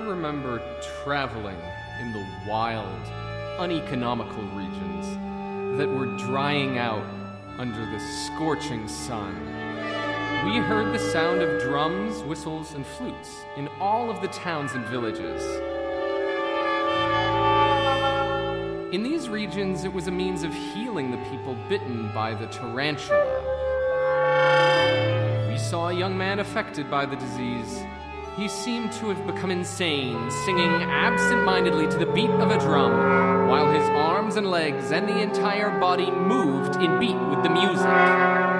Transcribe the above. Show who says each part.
Speaker 1: remember traveling in the wild, uneconomical regions that were drying out under the scorching sun. We heard the sound of drums, whistles, and flutes in all of the towns and villages. In these regions, it was a means of healing the people bitten by the tarantula. We saw a young man affected by the disease. He seemed to have become insane, singing absent-mindedly to the beat of a drum, while his arms and legs and the entire body moved in beat with the music.